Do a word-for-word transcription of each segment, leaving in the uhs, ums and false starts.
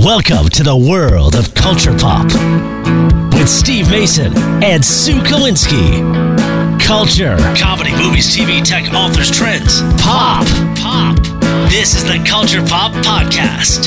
Welcome to the world of Culture Pop with Steve Mason and Sue Kalinsky. Culture, comedy, movies, T V, tech, authors, trends, pop, pop. This is the Culture Pop Podcast.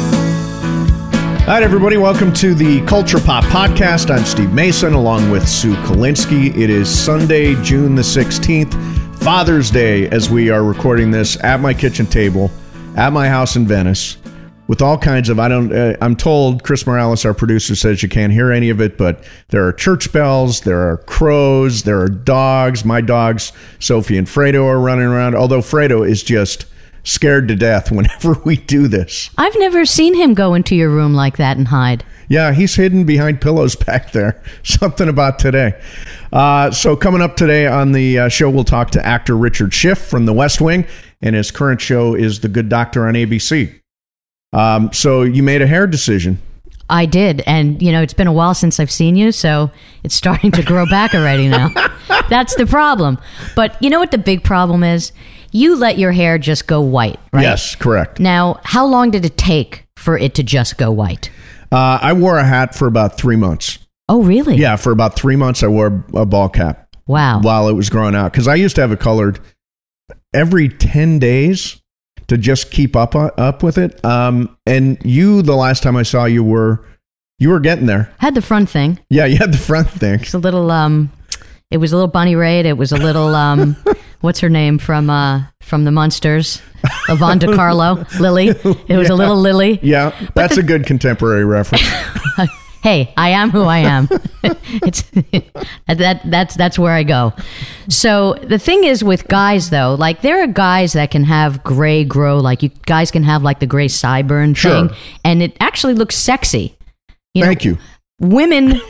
All right, everybody, welcome to the Culture Pop Podcast. I'm Steve Mason, along with Sue Kalinsky. It is Sunday, June the sixteenth, Father's Day, as we are recording this at my kitchen table, at my house in Venice, with all kinds of, I don't, uh, I'm told, Chris Morales, our producer, says you can't hear any of it, but there are church bells, there are crows, there are dogs. My dogs, Sophie and Fredo, are running around, although Fredo is just scared to death whenever we do this. I've never seen him go into your room like that and hide. Yeah, he's hidden behind pillows back there. Something about today. Uh, so coming up today on the uh, show, we'll talk to actor Richard Schiff from The West Wing, and his current show is The Good Doctor on A B C. Um, so you made a hair decision. I did, and you know, it's been a while since I've seen you, so it's starting to grow back already now. That's the problem. But you know what the big problem is? You let your hair just go white, right? Yes, correct. Now, how long did it take for it to just go white? Uh, I wore a hat for about three months. Oh, really? Yeah, for about three months I wore a ball cap. Wow. While it was growing out. Because I used to have it colored every ten days to just keep up uh, up with it. Um, and you, the last time I saw you, were you were getting there. Had the front thing. Yeah, you had the front thing. It's a little, um, it was a little Bonnie Raitt. It was a little, um, what's her name from uh, from the Munsters? Yvonne DiCarlo, Lily. It was Yeah. a little Lily. Yeah, that's the, a good contemporary reference. Hey, I am who I am. It's that that's that's where I go. So the thing is with guys though, like there are guys that can have gray grow, like you guys can have like the gray sideburn Sure. thing, and it actually looks sexy. You Thank know, you. Women.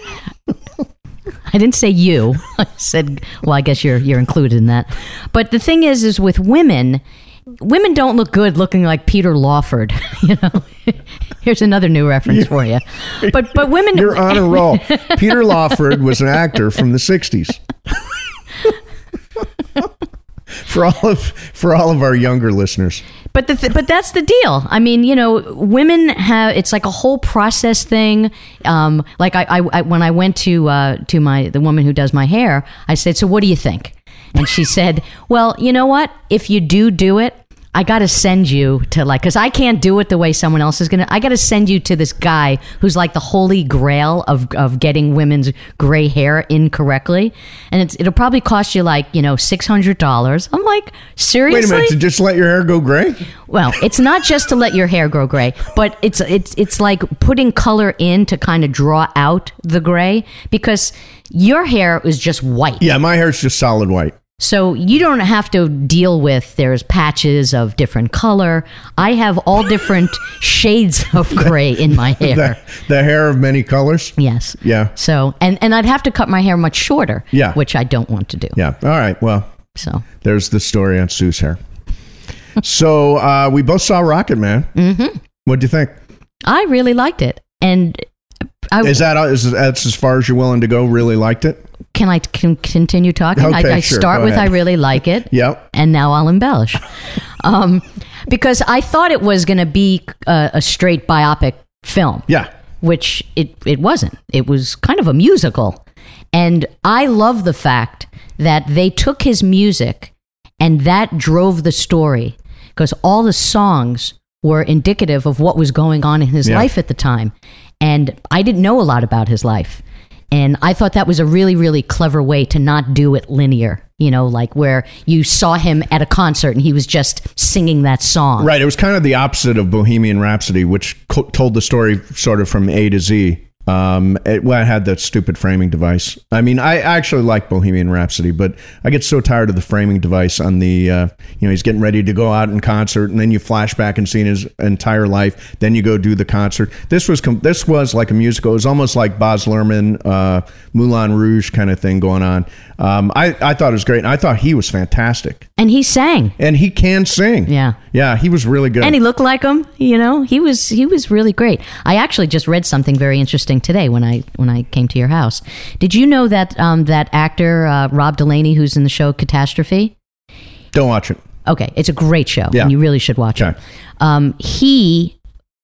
I didn't say you. I said, well, I guess you're you're included in that. But the thing is, is with women. Women don't look good looking like Peter Lawford, you know. Here's another new reference for you. But but women, You're on a roll. Peter Lawford was an actor from the sixties. For all of for all of our younger listeners. But the th- but that's the deal. I mean, you know, women have, it's like a whole process thing. Um, like I, I, I when I went to uh, to my the woman who does my hair, I said, "So what do you think?" And she said, "Well, you know what? If you do do it, I got to send you to like, because I can't do it the way someone else is going to. I got to send you to this guy who's like the holy grail of, of getting women's gray hair incorrectly. And it's, it'll probably cost you like, you know, six hundred dollars. I'm like, seriously? Wait a minute, to just let your hair go gray? Well, it's not just to let your hair grow gray, but it's it's it's like putting color in to kind of draw out the gray, because your hair is just white. Yeah, my hair's just solid white. So you don't have to deal with, there's patches of different color. I have all different shades of gray in my hair. The, the hair of many colors? Yes. Yeah. So, and, and I'd have to cut my hair much shorter, Yeah. which I don't want to do. Yeah. All right. Well, So, there's the story on Sue's hair. So uh, we both saw Rocket Man. Mm-hmm. What'd you think? I really liked it. And I, Is that is that's as far as you're willing to go? Really liked it? can I can continue talking? Okay, I, I sure, start go with ahead. I really like it. Yep. And now I'll embellish. um, because I thought it was going to be a, a straight biopic film. Yeah. Which it, it wasn't. It was kind of a musical. And I love the fact that they took his music and that drove the story, because all the songs were indicative of what was going on in his Yeah. life at the time. And I didn't know a lot about his life. And I thought that was a really, really clever way to not do it linear, you know, like where you saw him at a concert and he was just singing that song. Right. It was kind of the opposite of Bohemian Rhapsody, which co- told the story sort of from A to Z. Um, it, well, it had that stupid framing device. I mean, I actually like Bohemian Rhapsody, but I get so tired of the framing device on the, uh, you know, he's getting ready to go out in concert, and then you flash back and see his entire life. Then you go do the concert. This was com- this was like a musical. It was almost like Baz Luhrmann, uh, Moulin Rouge kind of thing going on. Um, I, I thought it was great, and I thought he was fantastic. And he sang. And he can sing. Yeah. Yeah, he was really good. And he looked like him, you know. He was he was really great. I actually just read something very interesting today when I when I came to your house. Did you know that um, that actor uh, Rob Delaney, who's in the show Catastrophe? Don't watch it. Okay, it's a great show. Yeah. And you really should watch Okay. it. Um, he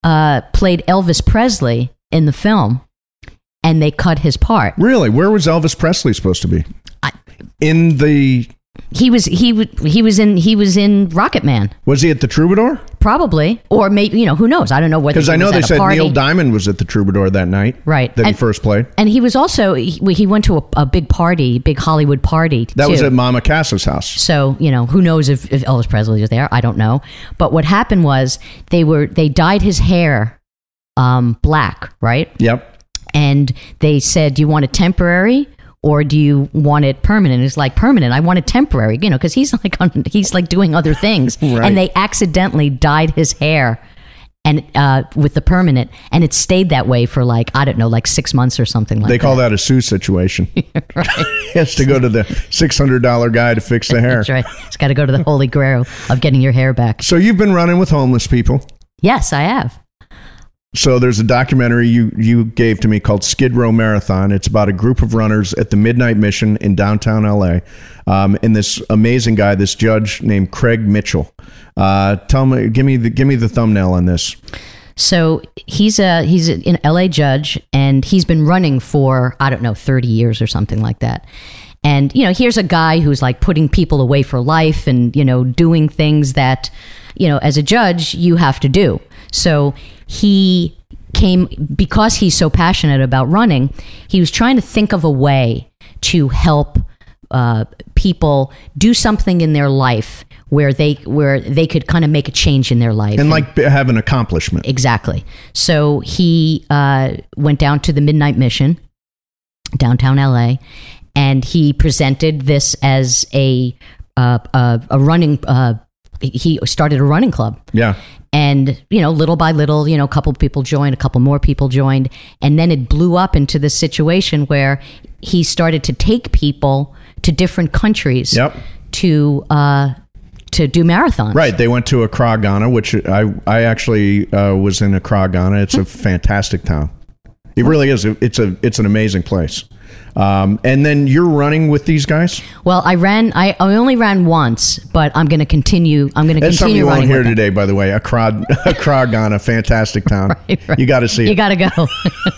uh, played Elvis Presley in the film, and they cut his part. Really? Where was Elvis Presley supposed to be? I, in the... He was he w- he was in he was in Rocket Man. Was he at the Troubadour? Probably, or maybe, you know, who knows? I don't know whether, because I know was they at a said party. Neil Diamond was at the Troubadour that night, right? That and, he first played, and he was also he, he went to a, a big party, big Hollywood party. That too. was at Mama Cass's house. So, you know, who knows if, if Elvis Presley was there? I don't know. But what happened was they were they dyed his hair um, black, right? Yep. And they said, "Do you want it temporary?" Or do you want it permanent? It's like, permanent. I want it temporary, you know, because he's like on, he's like doing other things, right. And they accidentally dyed his hair and uh, with the permanent, and it stayed that way for like I don't know, like six months or something like they that. They call that a Sue situation. Right. He has to go to the six hundred dollar guy to fix the hair. That's right. He's got to go to the holy grail of getting your hair back. So you've been running with homeless people. Yes, I have. So there's a documentary you, you gave to me called Skid Row Marathon. It's about a group of runners at the Midnight Mission in downtown L A. Um, and this amazing guy, this judge named Craig Mitchell. Uh, tell me, give me the give me the thumbnail on this. So he's a he's an L A judge, and he's been running for I don't know thirty years or something like that. And you know, here's a guy who's like putting people away for life, and you know, doing things that you know, as a judge, you have to do. So he came, because he's so passionate about running, he was trying to think of a way to help uh, people do something in their life where they where they could kind of make a change in their life. And, and like have an accomplishment. Exactly. So he uh, went down to the Midnight Mission, downtown L A, and he presented this as a, uh, a, a running, uh, he started a running club. Yeah. And, you know, little by little, you know, a couple people joined, a couple more people joined. And then it blew up into this situation where he started to take people to different countries yep. to uh, to do marathons. Right. They went to Accra, Ghana, which I, I actually uh, was in Accra, Ghana. It's a fantastic town. It really is. It's a it's an amazing place. Um, and then you're running with these guys? Well, I ran. I, I only ran once, but I'm going to continue. I'm going to That's continue running. running. That's something you won't hear with today, by the way. Accra, Accra, Ghana, fantastic town. Right, right. You got to see it. You got to go.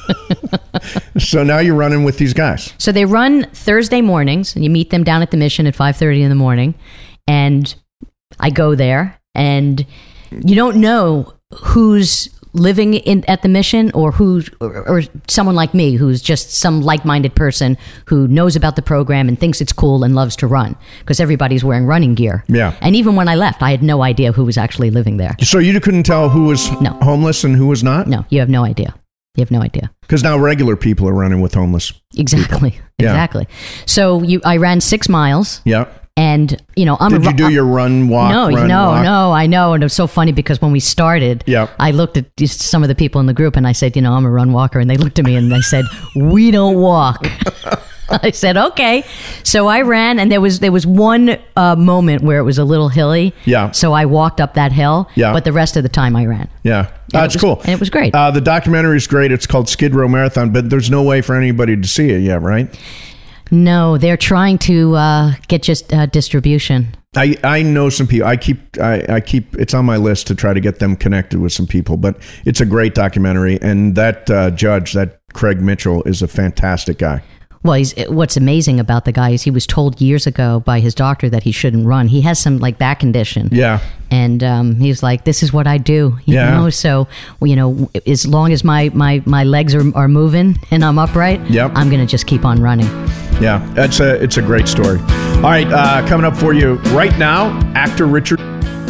So now you're running with these guys. So they run Thursday mornings, and you meet them down at the Mission at five thirty in the morning, and I go there, and you don't know who's living in at the Mission or who or, or someone like me who's just some like-minded person who knows about the program and thinks it's cool and loves to run, because everybody's wearing running gear. Yeah. And even when I left, I had no idea who was actually living there. So you couldn't tell who was no. homeless and who was not? No, you have no idea. You have no idea. Because now regular people are running with homeless Exactly. people. Yeah. Exactly. So you, I ran six miles. Yeah. And, you know, I'm Did a, you do I'm, your run, walk, no, run, no, walk? no, I know. And it was so funny because when we started, yep. I looked at just some of the people in the group and I said, you know, I'm a run walker. And they looked at me and they said, we don't walk. I said, okay. So I ran, and there was there was one uh, moment where it was a little hilly. Yeah. So I walked up that hill. Yeah. But the rest of the time I ran. Yeah. That's was, cool. And it was great. Uh, the documentary is great. It's called Skid Row Marathon, but there's no way for anybody to see it yet, right? No, they're trying to uh, get just uh, distribution. I, I know some people. I keep I, I keep it's on my list to try to get them connected with some people. But it's a great documentary, and that uh, judge, that Craig Mitchell, is a fantastic guy. Well, he's, what's amazing about the guy is he was told years ago by his doctor that he shouldn't run. He has some like back condition. Yeah. And um, he's like, this is what I do. You yeah. know, so, you know, as long as my, my, my legs are, are moving and I'm upright, yep. I'm going to just keep on running. Yeah, that's a, it's a great story. All right, uh, coming up for you right now, actor Richard.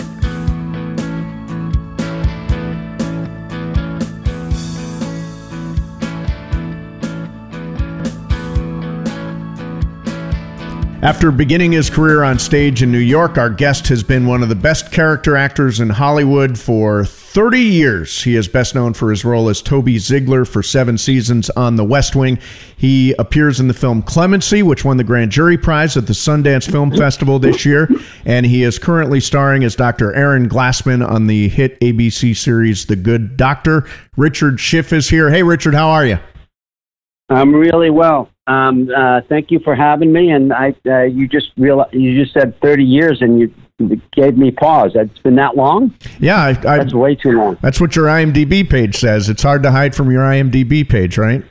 After beginning his career on stage in New York, our guest has been one of the best character actors in Hollywood for thirty years. He is best known for his role as Toby Ziegler for seven seasons on The West Wing. He appears in the film Clemency, which won the Grand Jury Prize at the Sundance Film Festival this year, and he is currently starring as Doctor Aaron Glassman on the hit A B C series The Good Doctor. Richard Schiff is here. Hey, Richard, how are you? I'm really well. Um, uh, thank you for having me. And I, uh, you just real, you just said thirty years, and you gave me pause. It's been that long? Yeah, I, I, that's way too long. That's what your IMDb page says. It's hard to hide from your IMDb page, right?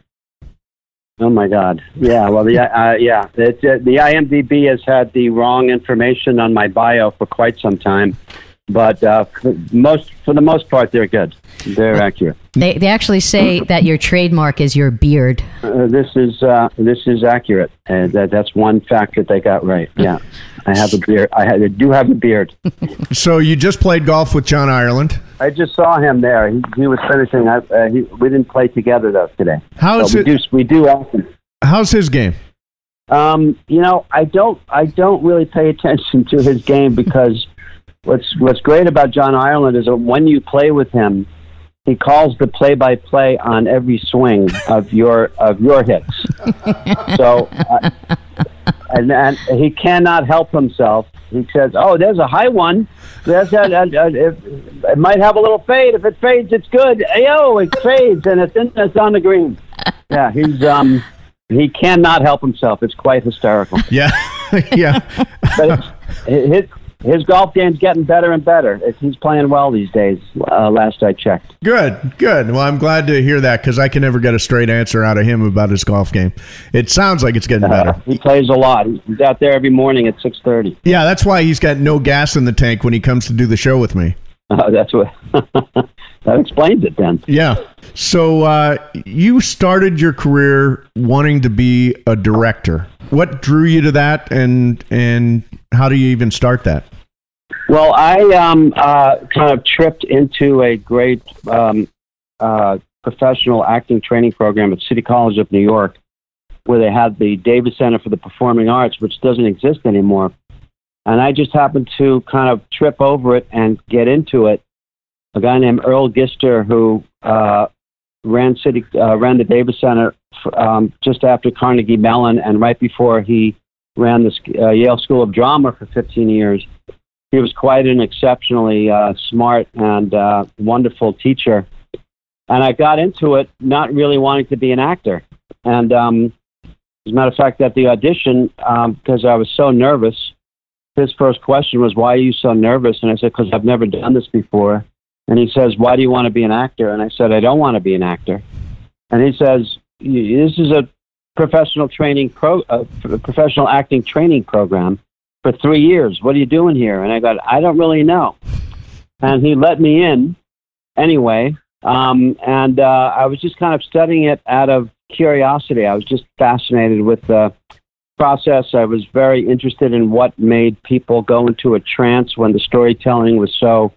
Oh my God! Yeah, well, the uh, yeah, it, uh, the IMDb has had the wrong information on my bio for quite some time, but uh, for most for the most part, they're good. They're accurate. They they actually say that your trademark is your beard. Uh, this is uh, this is accurate, and that that's one fact that they got right. Yeah, I have a beard. I, have, I do have a beard. So you just played golf with John Ireland. I just saw him there. He, he was finishing. I, uh, he, we didn't play together though today. How is so it? We do, we do often. How's his game? Um, you know, I don't. I don't really pay attention to his game because what's what's great about John Ireland is that when you play with him, he calls the play-by-play on every swing of your of your hits. So, uh, and, and he cannot help himself. He says, "Oh, there's a high one. There's a, a, a, it, it might have a little fade. If it fades, it's good. Yo, it fades, and it's in, it's on the green." Yeah, he's um he cannot help himself. It's quite hysterical. Yeah, yeah. But it's, his his golf game's getting better and better. He's playing well these days. Uh, last I checked. Good, good. Well, I'm glad to hear that because I can never get a straight answer out of him about his golf game. It sounds like it's getting better. Uh, he plays a lot. He's out there every morning at six thirty. Yeah, that's why he's got no gas in the tank when he comes to do the show with me. Uh, that's what that explains it then. Yeah. So uh, you started your career wanting to be a director. What drew you to that, and and how do you even start that? Well, I um, uh, kind of tripped into a great um, uh, professional acting training program at City College of New York, where they had the Davis Center for the Performing Arts, which doesn't exist anymore. And I just happened to kind of trip over it and get into it. A guy named Earl Gister, who uh, ran city uh, ran the Davis Center um, just after Carnegie Mellon, and right before he ran the uh, Yale School of Drama for fifteen years. He was quite an exceptionally uh, smart and uh, wonderful teacher. And I got into it not really wanting to be an actor. And um, as a matter of fact, at the audition, um, because I was so nervous, his first question was, "Why are you so nervous?" And I said, "Because I've never done this before." And he says, "Why do you want to be an actor?" And I said, "I don't want to be an actor." And he says, "This is a professional training pro, uh, professional acting training program for three years. What are you doing here?" And I go, "I don't really know." And he let me in anyway. Um, and uh, I was just kind of studying it out of curiosity. I was just fascinated with the process. I was very interested in what made people go into a trance when the storytelling was so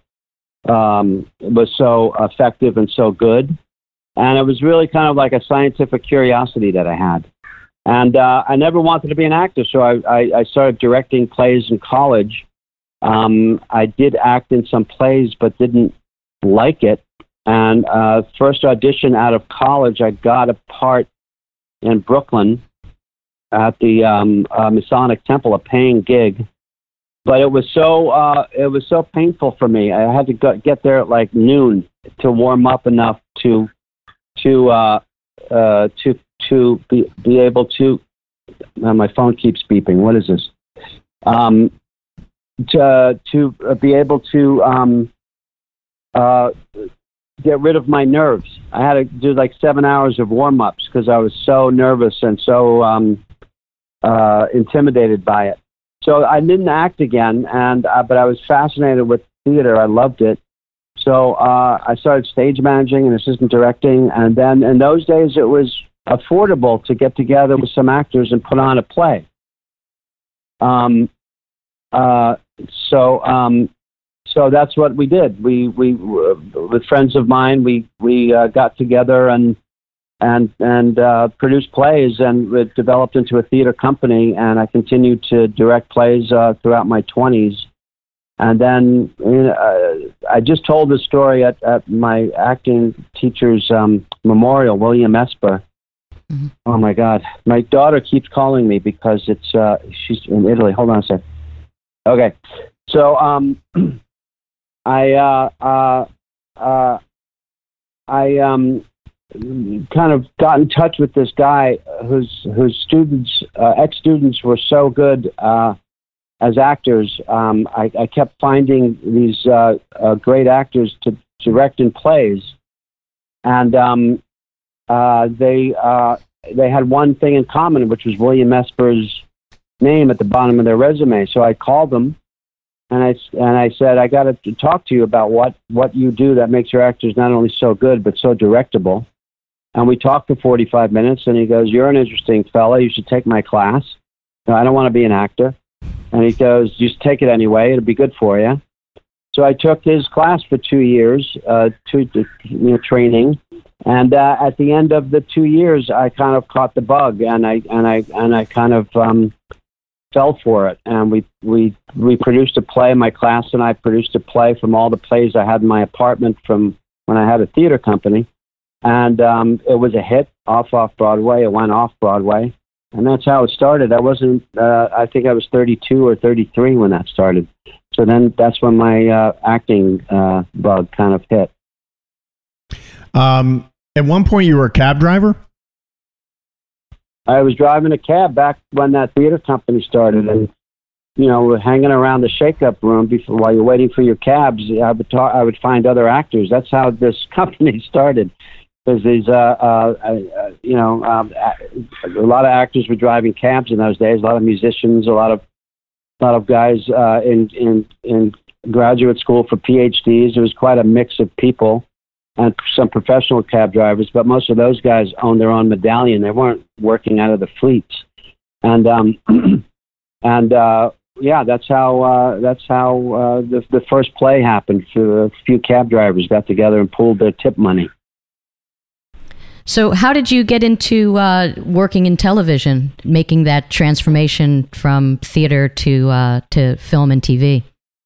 um, was so effective and so good. And it was really kind of like a scientific curiosity that I had. And uh, I never wanted to be an actor, so I, I, I started directing plays in college. Um, I did act in some plays, but didn't like it. And uh, first audition out of college, I got a part in Brooklyn at the um, uh, Masonic Temple, a paying gig. But it was so uh, it was so painful for me. I had to go, get there at like noon to warm up enough to to uh, uh, to to be be able to. Uh, my phone keeps beeping. What is this? Um, to to be able to um, uh, get rid of my nerves. I had to do like seven hours of warm ups because I was so nervous and so um, uh, intimidated by it. So I didn't act again, and uh, but I was fascinated with theater. I loved it. So uh, I started stage managing and assistant directing, and then in those days it was affordable to get together with some actors and put on a play. Um, uh, so um, so that's what we did. We we uh, with friends of mine, we we uh, got together and. and and uh, produced plays, and it developed into a theater company, and I continued to direct plays uh, throughout my twenties. And then you know, uh, I just told this story at, at my acting teacher's um, memorial, William Esper. Mm-hmm. Oh, my God. My daughter keeps calling me because it's uh, she's in Italy. Hold on a sec. Okay. So um, I, uh, uh, uh, I, um, kind of got in touch with this guy whose whose students, uh, ex-students, were so good uh, as actors, um, I, I kept finding these uh, uh, great actors to direct in plays, and um, uh, they uh, they had one thing in common, which was William Esper's name at the bottom of their resume. So I called them, and I and I said, I got to talk to you about what what you do that makes your actors not only so good but so directable. And we talked for forty-five minutes, and he goes, "You're an interesting fella. You should take my class. No, I don't want to be an actor." And he goes, "Just take it anyway. It'll be good for you." So I took his class for two years, uh, two, you know, training, and uh, at the end of the two years, I kind of caught the bug, and I and I and I kind of um, fell for it. And we we we produced a play. My class and I produced a play from all the plays I had in my apartment from when I had a theater company, and um, it was a hit off off Broadway. It went off Broadway. And that's how it started. I wasn't, uh, I think I was thirty-two or thirty-three when that started. So then that's when my uh, acting uh, bug kind of hit. Um, at one point, you were a cab driver? I was driving a cab back when that theater company started. And, you know, hanging around the shake-up room before, while you're waiting for your cabs, I would, talk, I would find other actors. That's how this company started. Because these, uh, uh, uh, you know, um, a lot of actors were driving cabs in those days. A lot of musicians, a lot of, a lot of guys uh, in in in graduate school for P H Ds. There was quite a mix of people, and some professional cab drivers. But most of those guys owned their own medallion. They weren't working out of the fleets, and um, and uh, yeah, that's how uh, that's how uh, the the first play happened. For a few cab drivers got together and pooled their tip money. So how did you get into uh, working in television, making that transformation from theater to uh, to film and T V?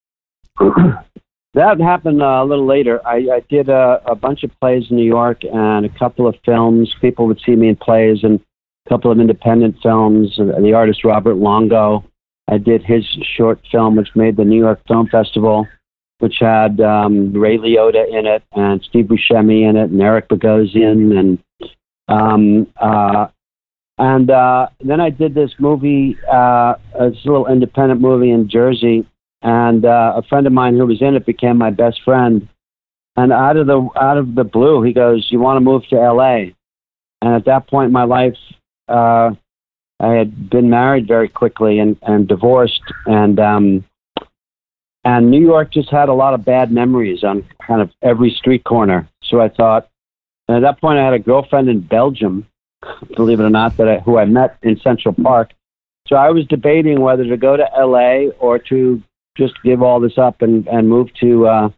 That happened uh, a little later. I, I did a, a bunch of plays in New York and a couple of films. People would see me in plays and a couple of independent films. The artist Robert Longo, I did his short film, which made the New York Film Festival, which had um, Ray Liotta in it and Steve Buscemi in it and Eric Bogosian and um, uh, and uh, then I did this movie, uh, this little independent movie in Jersey, and uh, a friend of mine who was in it became my best friend. And out of the out of the blue, he goes, "You want to move to L A?" And at that point in my life, uh, I had been married very quickly and, and divorced, and um, and New York just had a lot of bad memories on kind of every street corner. So I thought, and at that point, I had a girlfriend in Belgium, believe it or not, that I, who I met in Central Park. So I was debating whether to go to L A or to just give all this up and, and move to uh,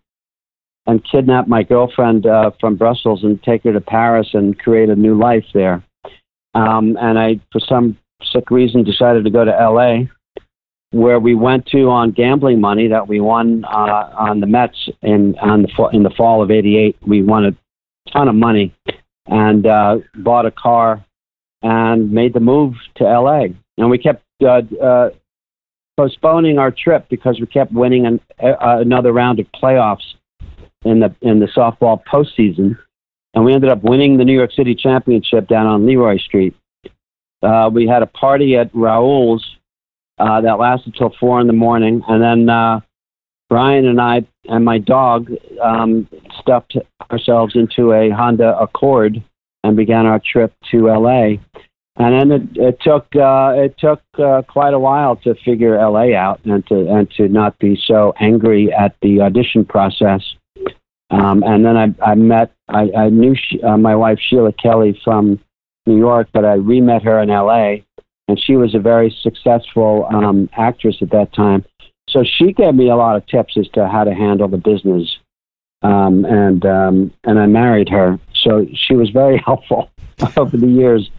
and kidnap my girlfriend uh, from Brussels and take her to Paris and create a new life there. Um, and I, for some sick reason, decided to go to L A, where we went to on gambling money that we won uh, on the Mets in on the in the fall of eighty-eight. We won a ton of money and uh, bought a car and made the move to L A. And we kept uh, uh, postponing our trip because we kept winning an, uh, another round of playoffs in the in the softball postseason. And we ended up winning the New York City Championship down on Leroy Street. Uh, we had a party at Raoul's uh, that lasted till four in the morning. And then uh, Brian and I and my dog um, stuffed ourselves into a Honda Accord and began our trip to L A. And then it, it took uh, it took uh, quite a while to figure L A out and to and to not be so angry at the audition process. Um, and then I, I met I, I knew she, uh, my wife Sheila Kelly from New York, but I re-met her in L A, and she was a very successful um, actress at that time. So she gave me a lot of tips as to how to handle the business, um, and um, and I married her. So she was very helpful over the years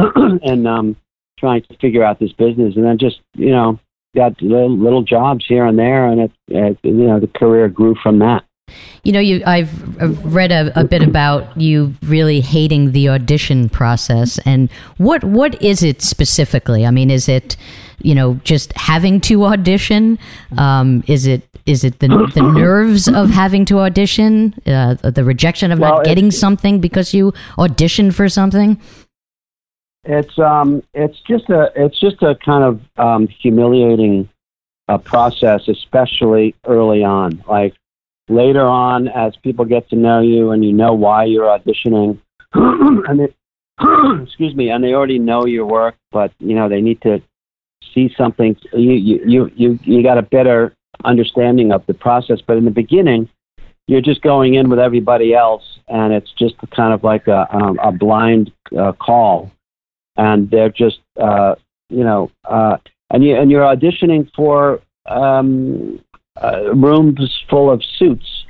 in um, trying to figure out this business, and then just you know got little, little jobs here and there, and it, it you know the career grew from that. You know, you I've read a, a bit about you really hating the audition process, and what what is it specifically? I mean, is it you know just having to audition? Um, is it is it the the nerves of having to audition? Uh, the rejection of well, not getting something because you auditioned for something? It's um it's just a it's just a kind of um, humiliating a process, especially early on. Like later on, as people get to know you and you know why you're auditioning, and they, excuse me, and they already know your work, but you know they need to see something. You you you you, you got a better understanding of the process. But in the beginning, you're just going in with everybody else, and it's just kind of like a um, a blind uh, call, and they're just uh, you know, uh, and you and you're auditioning for um, uh, rooms full of suits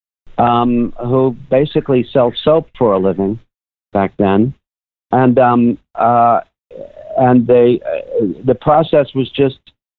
um, who basically sell soap for a living back then, and um, uh, and they uh, the process was just.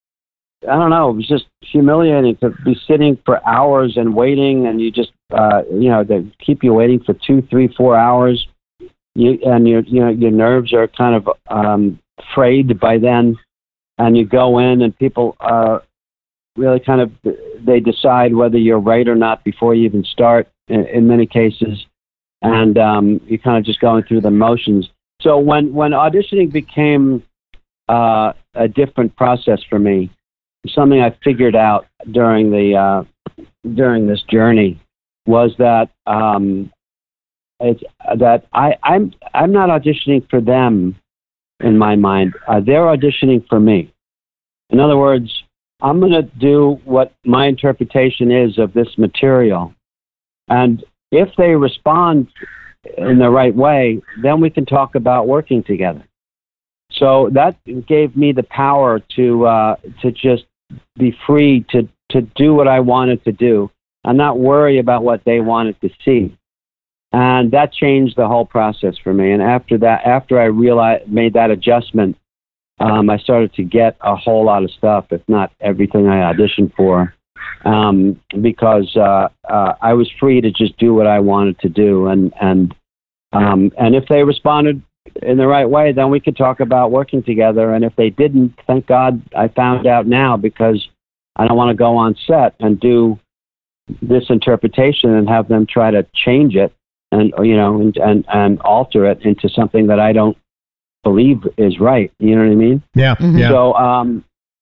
I don't know. It was just humiliating to be sitting for hours and waiting, and you just, uh, you know, they keep you waiting for two, three, four hours. You and your, you know, your nerves are kind of um, frayed by then, and you go in, and people uh, really kind of they decide whether you're right or not before you even start. In, in many cases, and um, you're kind of just going through the motions. So when when auditioning became uh, a different process for me. Something I figured out during the uh, during this journey was that um, it's that I, I'm I'm not auditioning for them in my mind. Uh, they're auditioning for me. In other words, I'm going to do what my interpretation is of this material, and if they respond in the right way, then we can talk about working together. So that gave me the power to uh, to just be free to, to do what I wanted to do and not worry about what they wanted to see. And that changed the whole process for me. And after that, after I realized, made that adjustment, um, I started to get a whole lot of stuff, if not everything I auditioned for, um, because uh, uh, I was free to just do what I wanted to do. And, and, um, and if they responded in the right way, then we could talk about working together. And if they didn't, thank God I found out now, because I don't want to go on set and do this interpretation and have them try to change it and, you know, and, and, and alter it into something that I don't believe is right. You know what I mean? Yeah. Mm-hmm. yeah. So, um,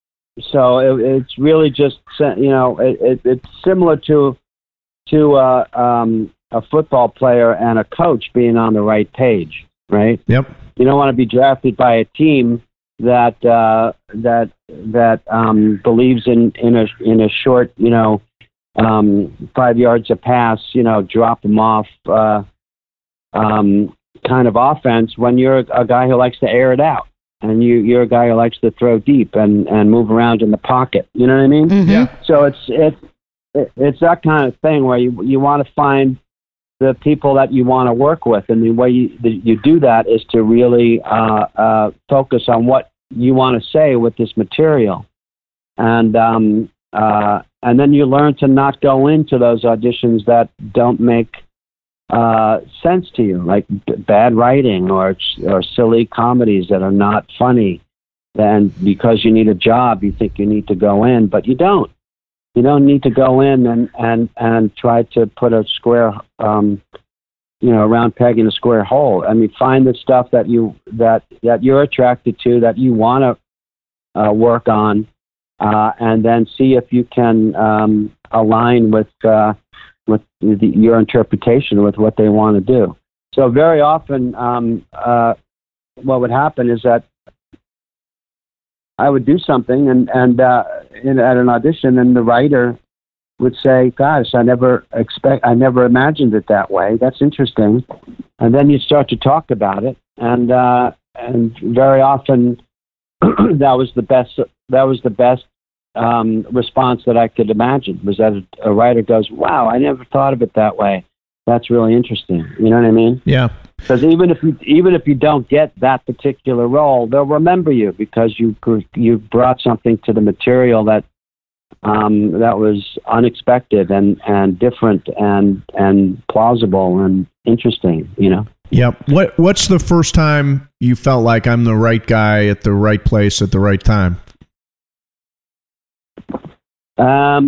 so it, it's really just, you know, it, it, it's similar to, to, uh, um, a football player and a coach being on the right page. Right. Yep. You don't want to be drafted by a team that uh, that that um, believes in, in a in a short, you know, um, five yards a pass, you know, drop them off uh, um, kind of offense when you're a guy who likes to air it out, and you you're a guy who likes to throw deep and, and move around in the pocket. You know what I mean? Mm-hmm. Yeah. So it's it's it's that kind of thing where you you want to find the people that you want to work with, and the way you, the, you do that is to really uh, uh, focus on what you want to say with this material, and um, uh, and then you learn to not go into those auditions that don't make uh, sense to you, like b- bad writing or or silly comedies that are not funny. Then because you need a job, you think you need to go in, but you don't. You don't need to go in and, and, and try to put a square, um, you know, a round peg in a square hole. I mean, find the stuff that you that that you're attracted to, that you want to uh, work on, uh, and then see if you can um, align with uh, with the, your interpretation with what they want to do. So very often, um, uh, what would happen is that I would do something and, and uh, in, at an audition, and the writer would say, gosh, I never expect, I never imagined it that way. That's interesting. And then you start to talk about it. And, uh, and very often that was the best, that was the best um, response that I could imagine, was that a, a writer goes, wow, I never thought of it that way. That's really interesting. You know what I mean? Yeah. Because even if you even if you don't get that particular role, they'll remember you because you you brought something to the material that um, that was unexpected and, and different and and plausible and interesting. You know. Yep. What What's the first time you felt like I'm the right guy at the right place at the right time? Um.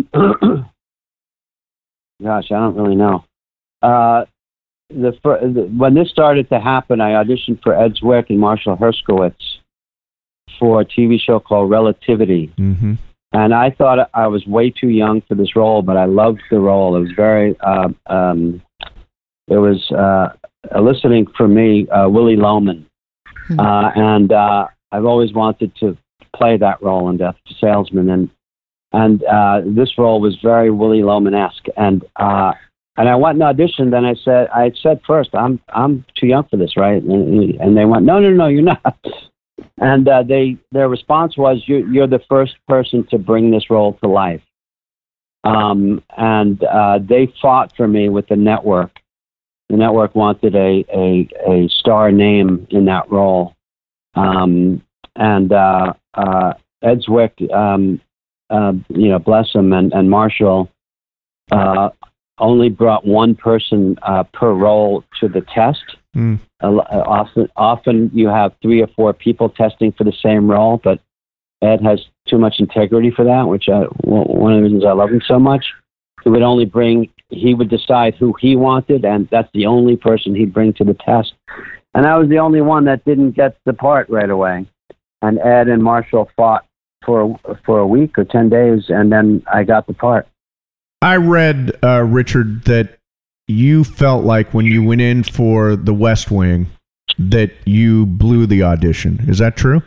Gosh, I don't really know. Uh, the, the when this started to happen, I auditioned for Ed Zwick and Marshall Herskowitz for a T V show called Relativity, mm-hmm. and I thought I was way too young for this role, but I loved the role. It was very, uh, um, it was uh, eliciting for me uh, Willie Loman, mm-hmm. uh, and uh, I've always wanted to play that role in Death of a Salesman, and and uh, this role was very Willie Loman-esque, and uh, and I went and auditioned, and I said, I said first, I'm I'm too young for this, right? And, and they went, no, no, no, you're not. And uh, they their response was, you're, you're the first person to bring this role to life. Um, and uh, they fought for me with the network. The network wanted a, a, a star name in that role. Um, and uh, uh, Ed Zwick, um, uh, you know, bless him, and, and Marshall uh, only brought one person uh, per role to the test. Mm. Uh, often, often you have three or four people testing for the same role, but Ed has too much integrity for that, which I, one of the reasons I love him so much. He would only bring, he would decide who he wanted, and that's the only person he'd bring to the test. And I was the only one that didn't get the part right away. And Ed and Marshall fought for for a week or ten days, and then I got the part. I read, uh, Richard, that you felt like when you went in for The West Wing that you blew the audition. Is that true?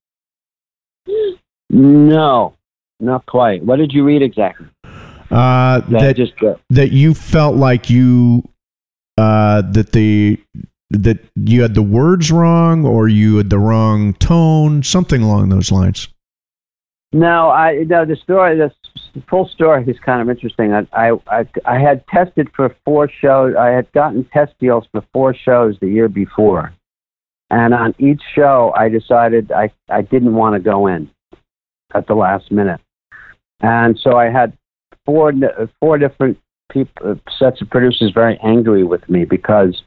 No, not quite. What did you read exactly? Uh, that that, just, uh, that you felt like you uh, that the that you had the words wrong, or you had the wrong tone, something along those lines. No, I no. The story, the full story is kind of interesting. I, I I I had tested for four shows. I had gotten test deals for four shows the year before, and on each show, I decided I I didn't want to go in at the last minute, and so I had four four different people, sets of producers very angry with me because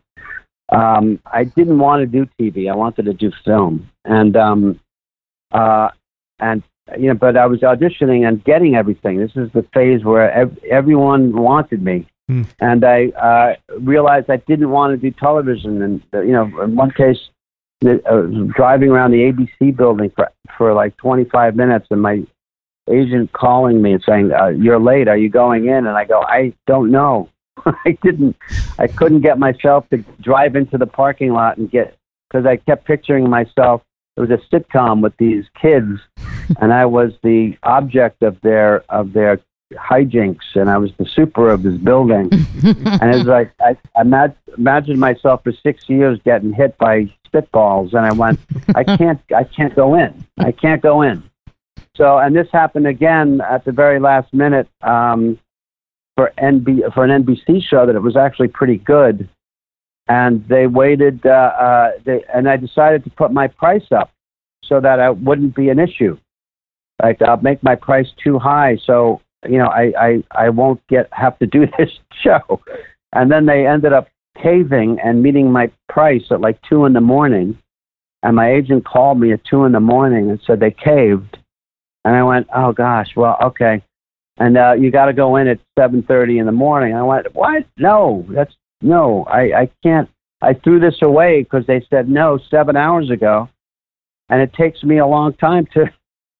um, I didn't want to do T V. I wanted to do film, and um, uh, and you know, but I was auditioning and getting everything. This is the phase where ev- everyone wanted me, mm. and I uh, realized I didn't want to do television. And uh, you know, in one case, I was driving around the A B C building for for like twenty-five minutes, and my agent calling me and saying, uh, "You're late. Are you going in?" And I go, "I don't know. I didn't. I couldn't get myself to drive into the parking lot and get because I kept picturing myself. It was a sitcom with these kids, and I was the object of their of their hijinks, and I was the super of this building. And it's like I, I imag- imagined myself for six years getting hit by spitballs, and I went, I can't, I can't go in. I can't go in. So, and this happened again at the very last minute um, for N B for an N B C show that it was actually pretty good. And they waited, uh, uh, they, and I decided to put my price up so that it wouldn't be an issue. Like, I'll make my price too high, so you know I, I, I won't get have to do this show. And then they ended up caving and meeting my price at like two in the morning. And my agent called me at two in the morning and said they caved. And I went, oh gosh, well, okay. And uh, you got to go in at seven thirty in the morning. I went, what? No, that's. No, I, I can't. I threw this away because they said no seven hours ago, and it takes me a long time to,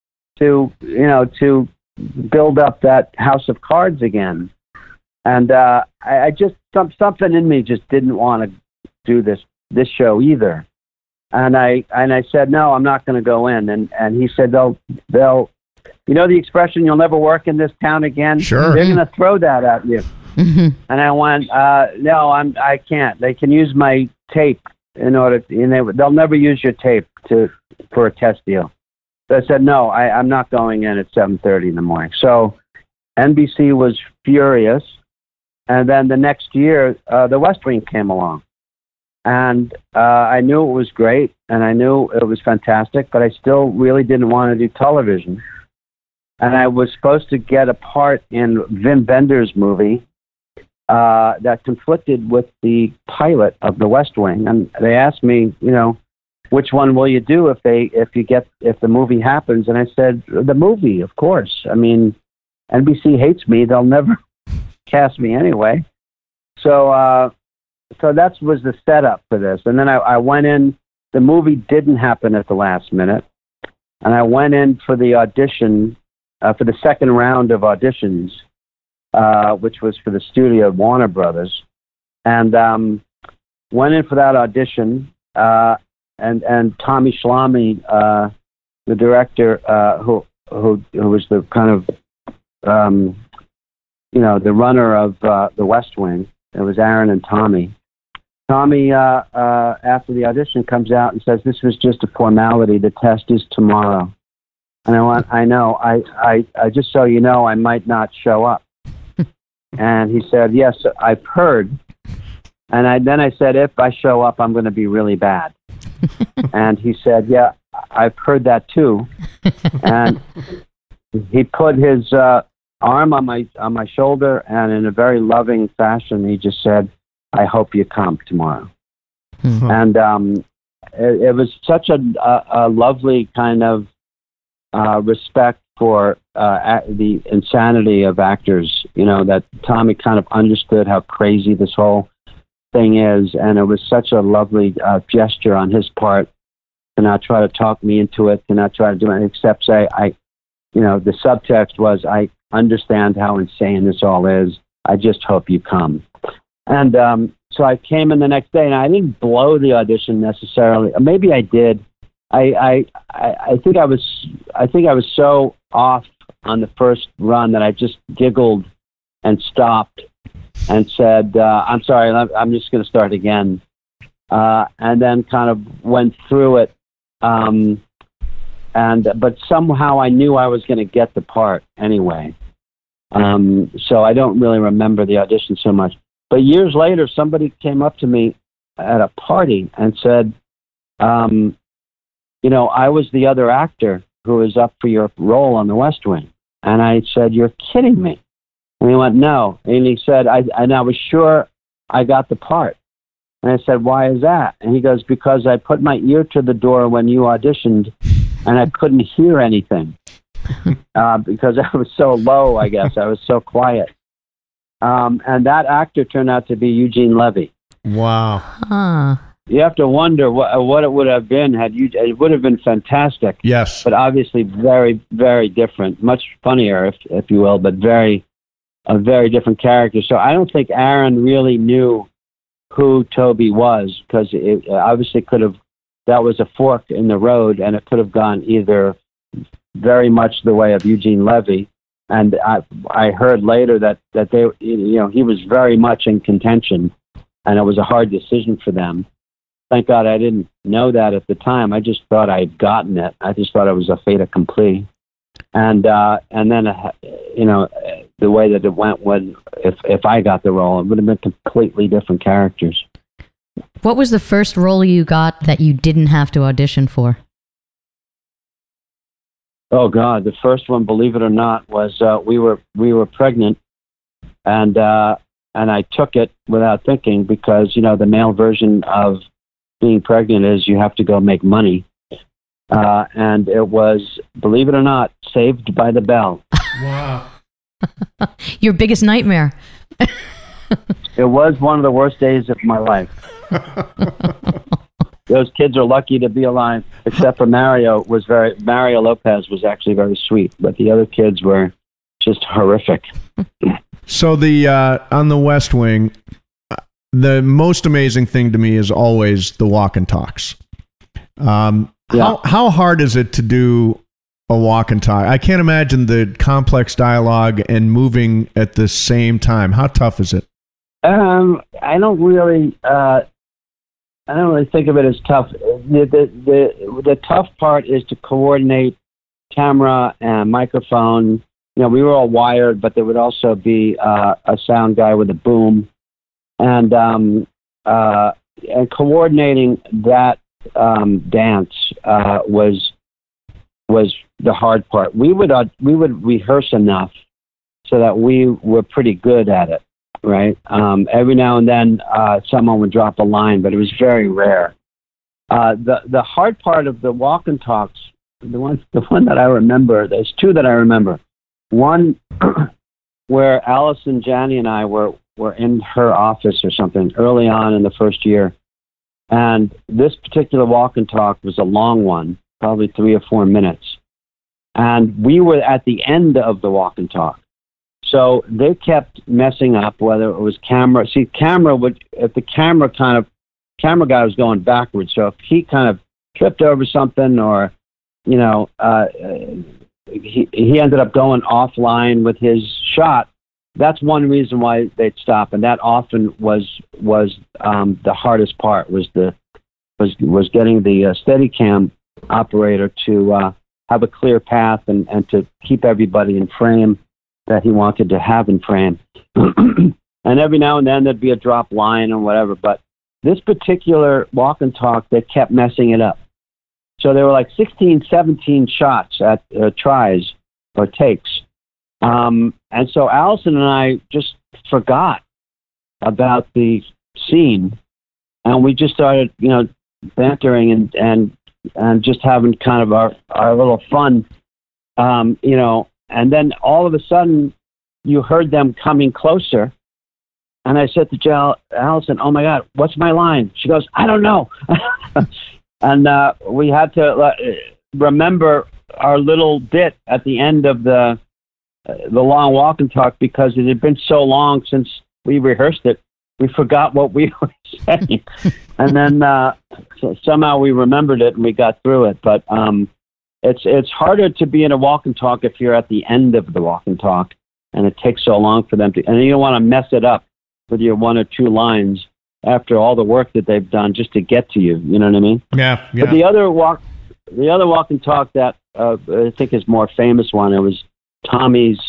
to you know, to build up that house of cards again. And uh, I, I just some something in me just didn't want to do this this show either. And I and I said no, I'm not going to go in. And and he said they'll they'll, you know the expression, you'll never work in this town again. Sure, they're going to throw that at you. Mm-hmm. And I went, uh, no, I'm, I can't. They can use my tape in order, to, and they, they'll never use your tape to for a test deal. So I said, no, I, I'm not going in at seven thirty in the morning. So N B C was furious. And then the next year, uh, The West Wing came along. And uh, I knew it was great, and I knew it was fantastic, but I still really didn't want to do television. And I was supposed to get a part in Wim Wenders' movie, Uh, that conflicted with the pilot of The West Wing, and they asked me, you know, which one will you do if they if you get if the movie happens? And I said the movie, of course. I mean, N B C hates me; they'll never cast me anyway. So, uh, so that was the setup for this. And then I, I went in. The movie didn't happen at the last minute, and I went in for the audition uh, for the second round of auditions, uh, which was for the studio Warner Brothers, and um, went in for that audition. Uh, and and Tommy Schlamme, uh, the director, uh, who who who was the kind of um, you know the runner of uh, the West Wing. It was Aaron and Tommy. Tommy, uh, uh, after the audition, comes out and says, "This was just a formality. The test is tomorrow." And I went, "I know. I, I, I just so you know, I might not show up." And he said, "Yes, I've heard." And I, then I said, "If I show up, I'm going to be really bad." And he said, "Yeah, I've heard that too." And he put his uh, arm on my on my shoulder, and in a very loving fashion, he just said, "I hope you come tomorrow." Mm-hmm. And um, it, it was such a, a, a lovely kind of uh, respect for uh, the insanity of actors. You know, that Tommy kind of understood how crazy this whole thing is, and it was such a lovely uh, gesture on his part to not try to talk me into it, to not try to do anything except say, "I," you know, the subtext was, "I understand how insane this all is. I just hope you come." And um, so I came in the next day, and I didn't blow the audition necessarily. Maybe I did. I, I I think I was I think I was so off on the first run that I just giggled and stopped and said, uh, "I'm sorry, I'm just going to start again," uh, and then kind of went through it. Um, and but somehow I knew I was going to get the part anyway. Um, so I don't really remember the audition so much. But years later, somebody came up to me at a party and said, um, "You know, I was the other actor who was up for your role on The West Wing." And I said, "You're kidding me." And he went, "No." And he said, I, and I was sure I got the part. And I said, "Why is that?" And he goes, "Because I put my ear to the door when you auditioned, and I couldn't hear anything." uh, because I was so low, I guess. I was so quiet. Um, and that actor turned out to be Eugene Levy. Wow. Huh. You have to wonder what what it would have been had you. It would have been fantastic. Yes. But obviously very, very different. Much funnier, if if you will, but very, a very different character. So I don't think Aaron really knew who Toby was, because it obviously could have, that was a fork in the road, and it could have gone either very much the way of Eugene Levy. And I I heard later that, that they, you know, he was very much in contention, and it was a hard decision for them. Thank God I didn't know that at the time. I just thought I'd gotten it. I just thought it was a fait accompli. And uh, and then, uh, you know, the way that it went, when if if I got the role, it would have been completely different characters. What was the first role you got that you didn't have to audition for? Oh God, the first one, believe it or not, was uh, we were we were pregnant, and uh, and I took it without thinking, because you know the male version of being pregnant is you have to go make money, uh, and it was, believe it or not, Saved by the Bell. Wow. Your biggest nightmare. It was one of the worst days of my life. Those kids are lucky to be alive, except for Mario. Was very Mario Lopez was actually very sweet, but the other kids were just horrific. So the uh, on the West Wing, the most amazing thing to me is always the walk and talks. Um, yeah. How how hard is it to do a walk and talk? I can't imagine the complex dialogue and moving at the same time. How tough is it? Um, I don't really. Uh, I don't really think of it as tough. The, the the the tough part is to coordinate camera and microphone. You know, we were all wired, but there would also be uh, a sound guy with a boom, and um, uh, and coordinating that um, dance uh, was was the hard part. We would uh, we would rehearse enough so that we were pretty good at it. Right. Um, every now and then, uh, someone would drop a line, but it was very rare. Uh, the the hard part of the walk and talks, the one the one that I remember, there's two that I remember. One where Allison Janney and I were were in her office or something early on in the first year, and this particular walk and talk was a long one, probably three or four minutes. and we were at the end of the walk and talk. So they kept messing up, whether it was camera. See, camera would, if the camera kind of, camera guy was going backwards. So if he kind of tripped over something or, you know, uh, he, he ended up going offline with his shot, that's one reason why they'd stop. And that often was, was um, the hardest part was the, was, was getting the uh, Steadicam operator to uh, have a clear path and, and to keep everybody in frame that he wanted to have in frame. And every now and then there'd be a drop line or whatever. But this particular walk and talk, they kept messing it up. So there were like sixteen, seventeen shots at uh, tries or takes. Um, and so Allison and I just forgot about the scene. And we just started, you know, bantering and, and, and just having kind of our, our little fun, um, you know. And then all of a sudden, you heard them coming closer. And I said to Jill, Allison, oh, my God, what's my line? She goes, I don't know. And uh, we had to uh, remember our little bit at the end of the uh, the long walk and talk because it had been so long since we rehearsed it. We forgot what we were saying. And then uh, so somehow we remembered it and we got through it. But um, it's it's harder to be in a walk and talk if you're at the end of the walk and talk and it takes so long for them to, and you don't want to mess it up with your one or two lines after all the work that they've done just to get to you. You know what I mean? Yeah, yeah. But the other walk, the other walk and talk that uh, I think is more famous one, it was Tommy's,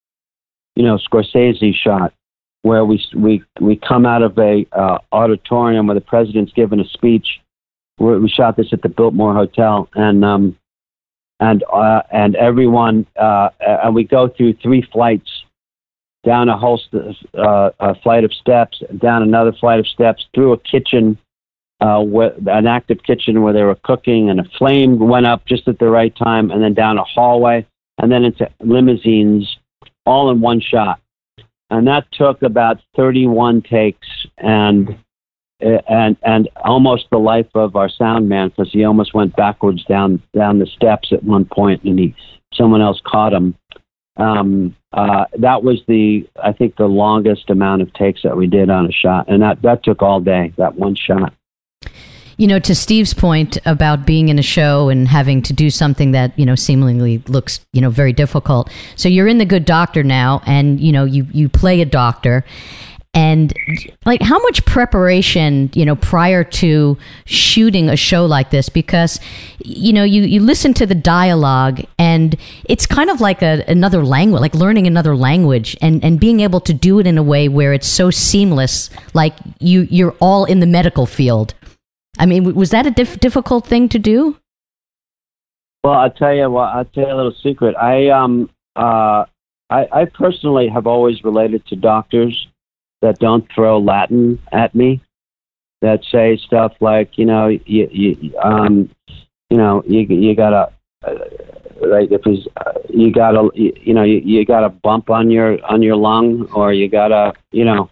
you know, Scorsese shot where we we we come out of a uh, auditorium where the president's giving a speech. We, we shot this at the Biltmore Hotel, and um, and uh, and everyone, uh, and we go through three flights. Down a whole st- uh, a flight of steps, down another flight of steps, through a kitchen, uh, where, an active kitchen where they were cooking, and a flame went up just at the right time, and then down a hallway, and then into limousines, all in one shot. And that took about thirty-one takes, and and and almost the life of our sound man, because he almost went backwards down down the steps at one point, and he someone else caught him. Um, uh, that was the, I think, the longest amount of takes that we did on a shot. And that, that took all day, that one shot. You know, to Steve's point about being in a show and having to do something that, you know, seemingly looks, you know, very difficult. So you're in The Good Doctor now, and, you know, you, you play a doctor. And like, how much preparation, you know, prior to shooting a show like this? Because, you know, you, you listen to the dialogue and it's kind of like a, another language, like learning another language and, and being able to do it in a way where it's so seamless, like you, you're all in the medical field. I mean, was that a diff- difficult thing to do? Well, I'll tell you what, I'll tell you a little secret. I, um, uh, I, I personally have always related to doctors that don't throw Latin at me, that say stuff like, you know, you, you, um, you know, you, you gotta, uh, like if it's, uh, you gotta, you, you know, you, you got a bump on your on your lung, or you gotta, you know.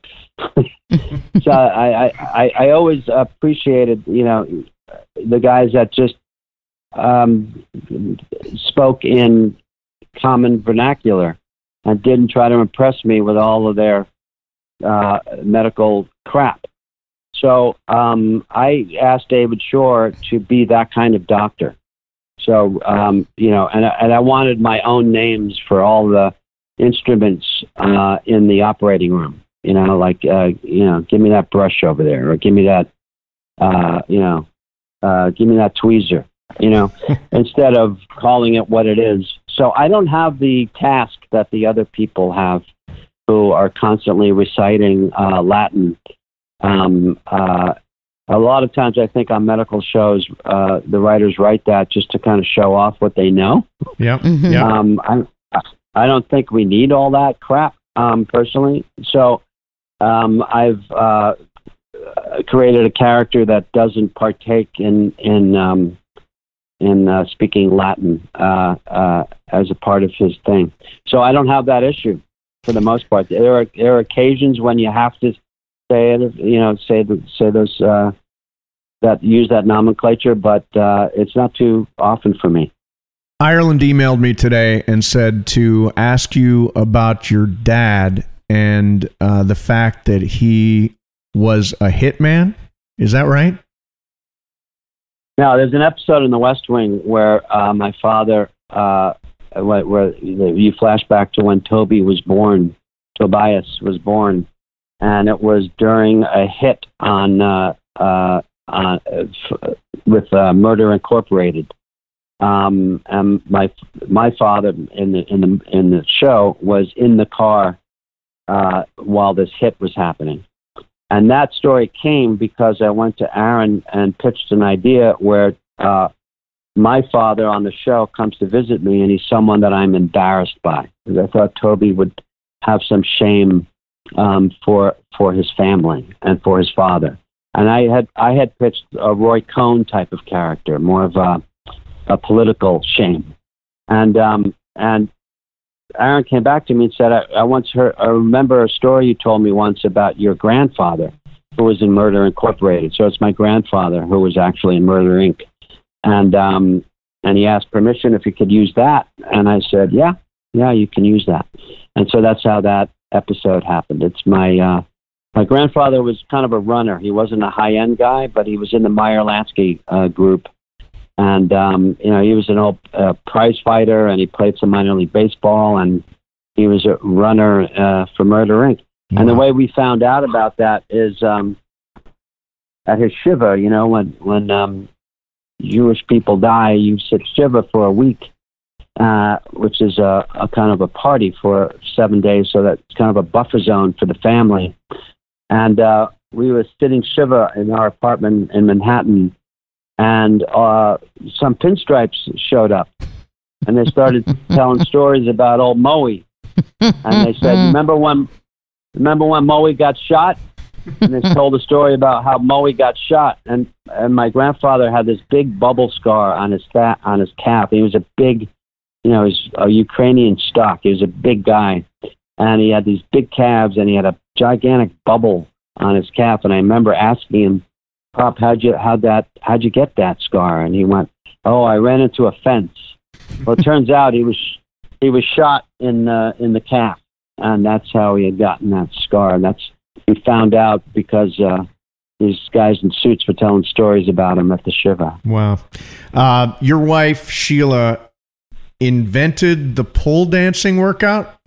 So I, I, I always appreciated, you know, the guys that just um, spoke in common vernacular and didn't try to impress me with all of their uh, medical crap. So um, I asked David Shore to be that kind of doctor. So, um, you know, and, and I wanted my own names for all the instruments uh, in the operating room. You know, like, uh, you know, give me that brush over there, or give me that, uh, you know, uh, give me that tweezer, you know, instead of calling it what it is. So I don't have the task that the other people have who are constantly reciting uh, Latin. Um, uh, a lot of times I think on medical shows, uh, the writers write that just to kind of show off what they know. Yeah. Mm-hmm. Yeah. Um, I, I don't think we need all that crap, um, personally. So um, I've uh, created a character that doesn't partake in in um, in uh, speaking Latin uh, uh, as a part of his thing. So I don't have that issue for the most part. There are there are occasions when you have to say it, you know, say the, say those uh, that use that nomenclature, but uh, it's not too often for me. Ireland emailed me today and said to ask you about your dad and uh, the fact that he was a hitman. Is that right? Now, there's an episode in The West Wing where uh, my father, uh, where, where you flash back to when Toby was born, Tobias was born, and it was during a hit on uh, uh, uh, f- with uh, Murder Incorporated. Um, and my my father in the in the in the show was in the car uh, while this hit was happening, and that story came because I went to Aaron and pitched an idea where uh, my father on the show comes to visit me, and he's someone that I'm embarrassed by. Because I thought Toby would have some shame um, for for his family and for his father, and I had I had pitched a Roy Cohn type of character, more of a a political shame. And um, and Aaron came back to me and said, I, I once heard, I remember a story you told me once about your grandfather who was in Murder Incorporated. So it's my grandfather who was actually in Murder Incorporated. And um, and he asked permission if he could use that. And I said, yeah, yeah, you can use that. And so that's how that episode happened. It's my uh, my grandfather was kind of a runner. He wasn't a high-end guy, but he was in the Meyer Lansky uh, group. And, um, you know, he was an old uh, prize fighter, and he played some minor league baseball, and he was a runner uh, for Murder Incorporated. Wow. And the way we found out about that is um, at his shiva, you know, when, when um, Jewish people die, you sit shiva for a week, uh, which is a, a kind of a party for seven days, so that's kind of a buffer zone for the family. And uh, we were sitting shiva in our apartment in Manhattan, and uh, some pinstripes showed up, and they started telling stories about old Moe. And they said, "Remember when? Remember when Moe got shot?" And they told a story about how Moe got shot. And and my grandfather had this big bubble scar on his fat on his calf. He was a big, you know, he's a Ukrainian stock. He was a big guy, and he had these big calves, and he had a gigantic bubble on his calf. And I remember asking him, "Pop, how'd you how'd that how'd you get that scar?" And he went, "Oh, I ran into a fence." Well, it turns out he was he was shot in uh, in the calf, and that's how he had gotten that scar. And that's we found out because uh, these guys in suits were telling stories about him at the shiva. Wow, uh, your wife Sheila invented the pole dancing workout.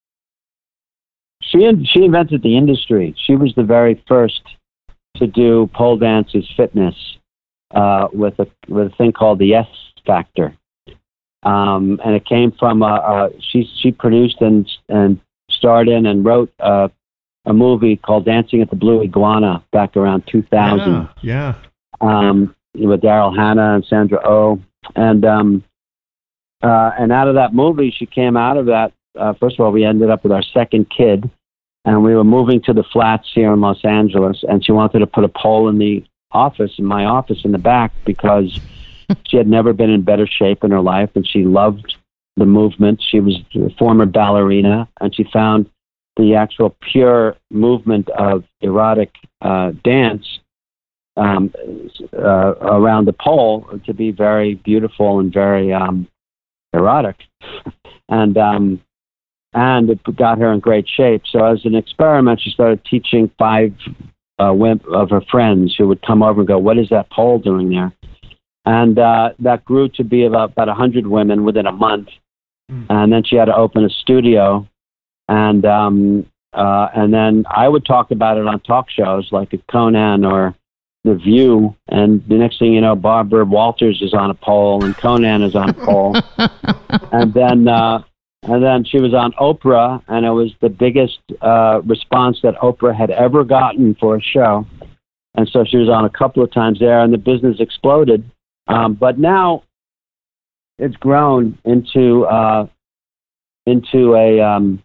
She she invented the industry. She was the very first to do pole dance as fitness uh, with a with a thing called the S Factor, um, and it came from a, a, she she produced and and starred in and wrote a, a movie called Dancing at the Blue Iguana back around two thousand. Yeah, yeah. Um, with Daryl Hannah and Sandra Oh, and um, uh, and out of that movie, she came out of that. Uh, first of all, we ended up with our second kid. And we were moving to the flats here in Los Angeles, and she wanted to put a pole in the office, in my office in the back, because she had never been in better shape in her life, and she loved the movement. She was a former ballerina, and she found the actual pure movement of erotic uh, dance um, uh, around the pole to be very beautiful and very um, erotic. and um And it got her in great shape. So as an experiment, she started teaching five uh, of her friends who would come over and go, "What is that pole doing there?" And uh, that grew to be about, about one hundred women within a month. Mm. And then she had to open a studio. And um, uh, and then I would talk about it on talk shows like at Conan or The View. And the next thing you know, Barbara Walters is on a pole and Conan is on a pole. and then... Uh, And then she was on Oprah, and it was the biggest uh, response that Oprah had ever gotten for a show. And so she was on a couple of times there, and the business exploded. Um, but now it's grown into uh, into a um,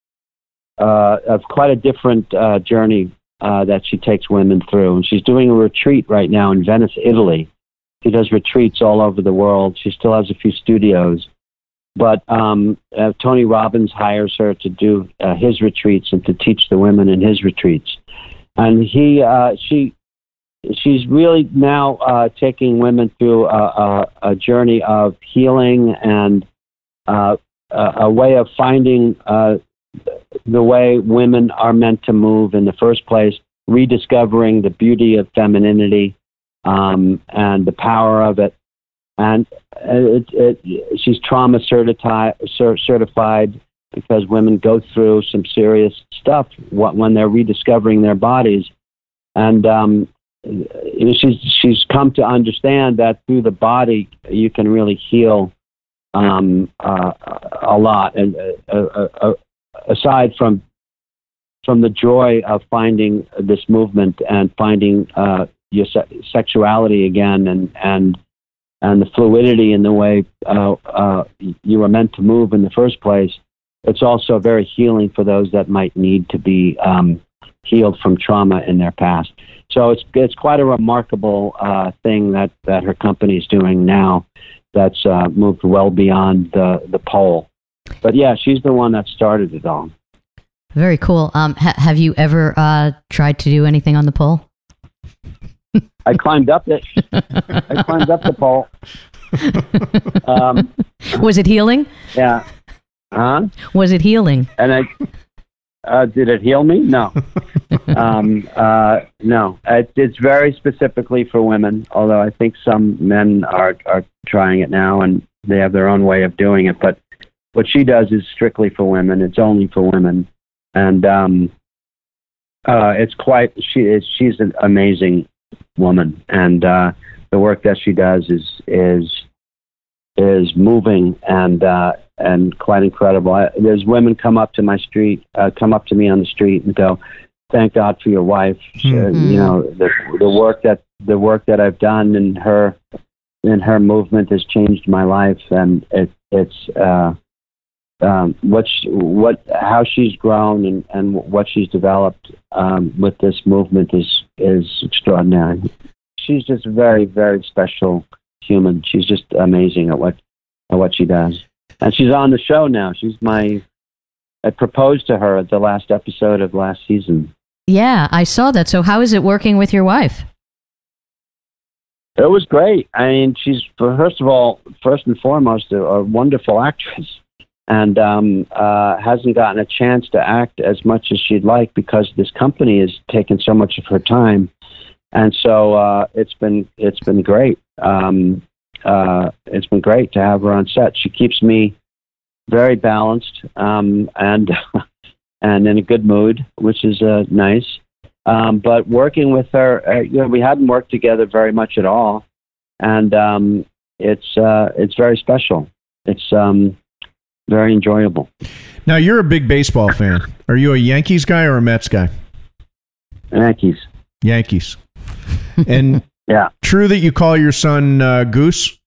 uh, of quite a different uh, journey uh, that she takes women through. And she's doing a retreat right now in Venice, Italy. She does retreats all over the world. She still has a few studios. But um, uh, Tony Robbins hires her to do uh, his retreats and to teach the women in his retreats. And he, uh, she, she's really now uh, taking women through a, a, a journey of healing and uh, a, a way of finding uh, the way women are meant to move in the first place, rediscovering the beauty of femininity um, and the power of it. And it, it, she's trauma certified, certified because women go through some serious stuff when they're rediscovering their bodies. And um, you know, she's she's come to understand that through the body you can really heal um, uh, a lot. And uh, uh, uh, aside from from the joy of finding this movement and finding uh, your se- sexuality again, and and and the fluidity in the way uh, uh, you were meant to move in the first place, it's also very healing for those that might need to be um, healed from trauma in their past. So it's it's quite a remarkable uh, thing that, that her company is doing now that's uh, moved well beyond the, the pole. But yeah, she's the one that started it all. Very cool. Um, ha- have you ever uh, tried to do anything on the pole? I climbed up it. I climbed up the pole. Um, Was it healing? Yeah. Huh? Was it healing? And I uh, did it heal me? No. um, uh, no. It, it's very specifically for women. Although I think some men are are trying it now, and they have their own way of doing it. But what she does is strictly for women. It's only for women, and um, uh, it's quite. She is. She's an amazing woman, and uh, the work that she does is is is moving and uh, and quite incredible. I, there's women come up to my street, uh, come up to me on the street and go, "Thank God for your wife." Mm-hmm. You know, the the work that the work that I've done in her in her movement has changed my life, and it it's uh, um, what she, what how she's grown and, and what she's developed um, with this movement is is extraordinary. She's just a very very special human. She's just amazing at what at what she does, and she's on the show now. She's my. I proposed to her at the last episode of last season. Yeah, I saw that. So how is it working with your wife? It was great. I mean, she's first of all, first and foremost, a, a wonderful actress, and um, uh, hasn't gotten a chance to act as much as she'd like because this company has taken so much of her time. And so uh, it's been it's been great. Um, uh, it's been great to have her on set. She keeps me very balanced um, and and in a good mood, which is uh, nice. Um, but working with her, uh, you know, we hadn't worked together very much at all, and um, it's uh, it's very special. It's um, very enjoyable. Now, you're a big baseball fan. Are you a Yankees guy or a Mets guy? Yankees. Yankees. And yeah, true that you call your son uh, Goose?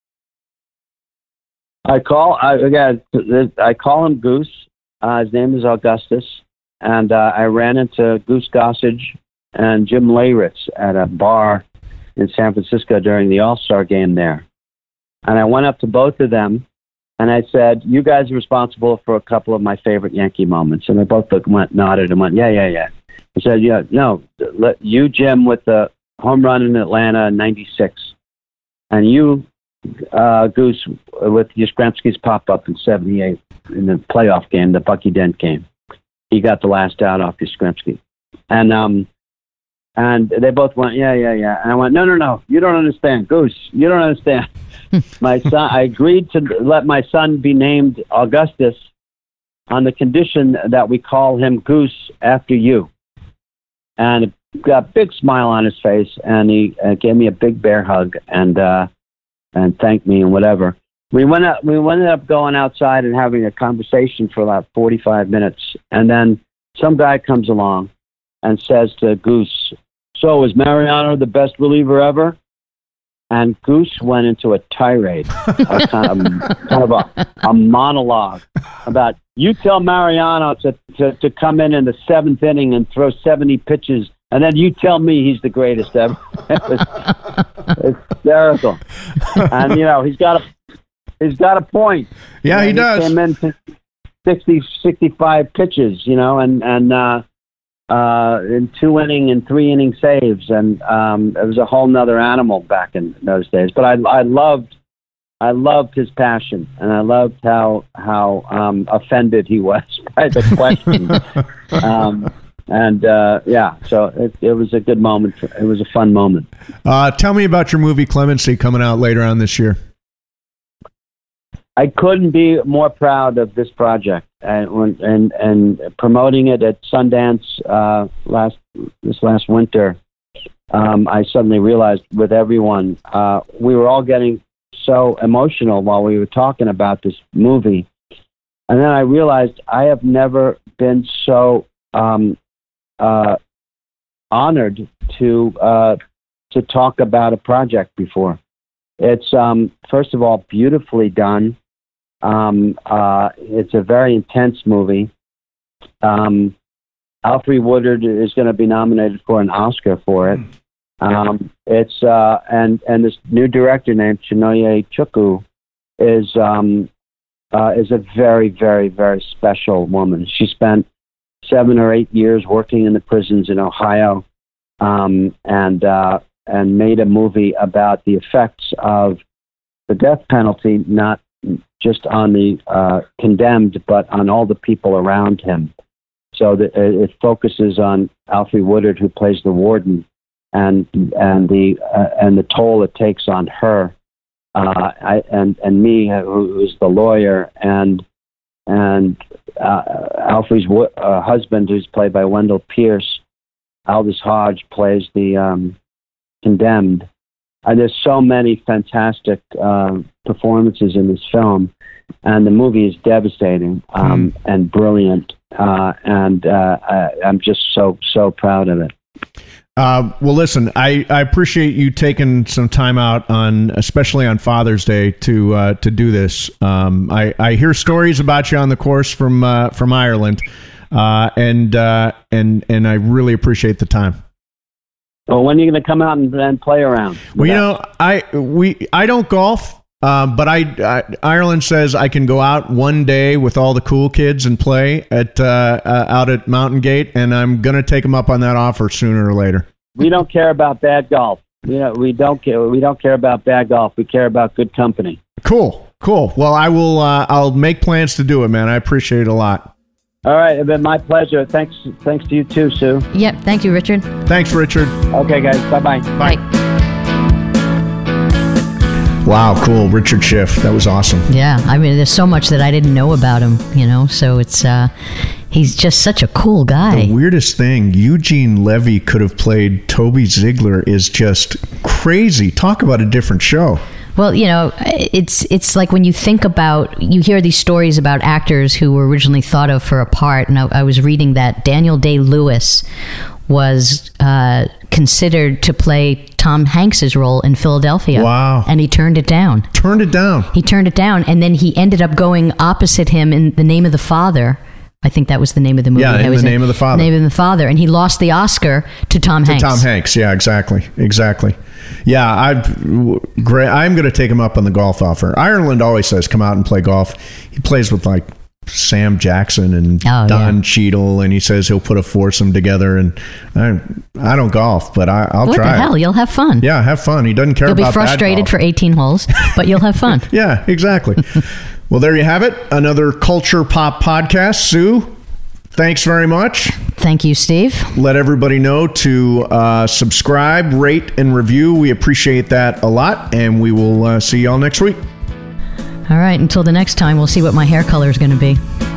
I call I again. I call him Goose. Uh, his name is Augustus, and uh, I ran into Goose Gossage and Jim Leyritz at a bar in San Francisco during the All-Star game there. And I went up to both of them, and I said, "You guys are responsible for a couple of my favorite Yankee moments." And they both looked, went, nodded, and went, "Yeah, yeah, yeah." I said, "Yeah, no, let you, Jim, with the home run in Atlanta in ninety-six, and you, uh, Goose, with Yastrzemski's pop-up in seventy-eight in the playoff game, the Bucky Dent game. He got the last out off Yastrzemski." And um, and they both went, "Yeah, yeah, yeah." And I went, "No, no, no, you don't understand, Goose. You don't understand. My son, I agreed to let my son be named Augustus on the condition that we call him Goose after you." And he got a big smile on his face, and he uh, gave me a big bear hug and uh, and thanked me and whatever. We went up, we ended up going outside and having a conversation for about forty-five minutes, and then some guy comes along and says to Goose, "So is Mariano the best reliever ever?" And Goose went into a tirade, a kind of, kind of a, a monologue about, "You tell Mariano to, to, to come in in the seventh inning and throw seventy pitches, and then you tell me he's the greatest ever." It was hysterical. And, you know, he's got a he's got a point. Yeah, you know, he does. He came in to sixty, sixty-five pitches, you know, and, and uh, uh, in two inning and three inning saves, and um, it was a whole nother animal back in those days. But I, I loved, I loved his passion, and I loved how how um, offended he was by the questions. um, and uh, yeah, so it, it was a good moment. For, it was a fun moment. Uh, tell me about your movie Clemency coming out later on this year. I couldn't be more proud of this project, and and and promoting it at Sundance uh, last this last winter. Um, I suddenly realized with everyone, uh, we were all getting so emotional while we were talking about this movie, and then I realized I have never been so um, uh, honored to uh, to talk about a project before. It's um, first of all beautifully done. Um, uh, it's a very intense movie. Um, Alfre Woodard is going to be nominated for an Oscar for it. Um, it's uh, and and this new director named Chinonye Chukwu is um, uh, is a very very very special woman. She spent seven or eight years working in the prisons in Ohio, um, and uh, and made a movie about the effects of the death penalty, not just on the uh, condemned, but on all the people around him. So that it focuses on Alfre Woodard, who plays the warden, and and the uh, and the toll it takes on her, uh, I, and and me, who is the lawyer, and and uh, Alfre's w- uh, husband, who's played by Wendell Pierce. Aldous Hodge plays the um, condemned. And there's so many fantastic uh, performances in this film, and the movie is devastating um, mm. and brilliant, uh, and uh, I, I'm just so so proud of it. Uh, well, listen, I, I appreciate you taking some time out on, especially on Father's Day, to uh, to do this. Um, I, I hear stories about you on the course from uh, from Ireland, uh, and uh, and and I really appreciate the time. Well, when are you going to come out and, and play around? Well, you know, I we I don't golf, uh, but I, I Ireland says I can go out one day with all the cool kids and play at uh, uh, out at Mountain Gate, and I'm going to take them up on that offer sooner or later. We don't care about bad golf. You know, we don't care. We don't care about bad golf. We care about good company. Cool, cool. Well, I will. Uh, I'll make plans to do it, man. I appreciate it a lot. All right, it's been my pleasure. Thanks, thanks to you too, Sue. Yep, thank you, Richard. Thanks, Richard. Okay, guys, bye-bye. Bye. Wow, cool, Richard Schiff. That was awesome. Yeah, I mean, there's so much that I didn't know about him, you know. So it's uh, he's just such a cool guy. The weirdest thing, Eugene Levy could have played Toby Ziegler is just crazy. Talk about a different show. Well, you know, it's it's like when you think about, you hear these stories about actors who were originally thought of for a part, and I, I was reading that Daniel Day-Lewis was uh, considered to play Tom Hanks's role in Philadelphia. Wow. And he turned it down. Turned it down. He turned it down, and then he ended up going opposite him in The Name of the Father. I think that was the name of the movie. Yeah, in The Name of the Father. Name of the Father, and he lost the Oscar to Tom to Hanks. Tom Hanks, yeah, exactly, exactly. Yeah, I, great. I'm going to take him up on the golf offer. Ireland always says, "Come out and play golf." He plays with like Sam Jackson and oh, Don yeah. Cheadle, and he says he'll put a foursome together. And I, I don't golf, but I, I'll what try. What the hell? It. You'll have fun. Yeah, have fun. He doesn't care You'll about be frustrated bad golf. for eighteen holes, but you'll have fun. Yeah, exactly. Well, there you have it. Another Culture Pop podcast. Sue, thanks very much. Thank you, Steve. Let everybody know to uh, subscribe, rate, and review. We appreciate that a lot, and we will uh, see y'all next week. All right, until the next time, we'll see what my hair color is going to be.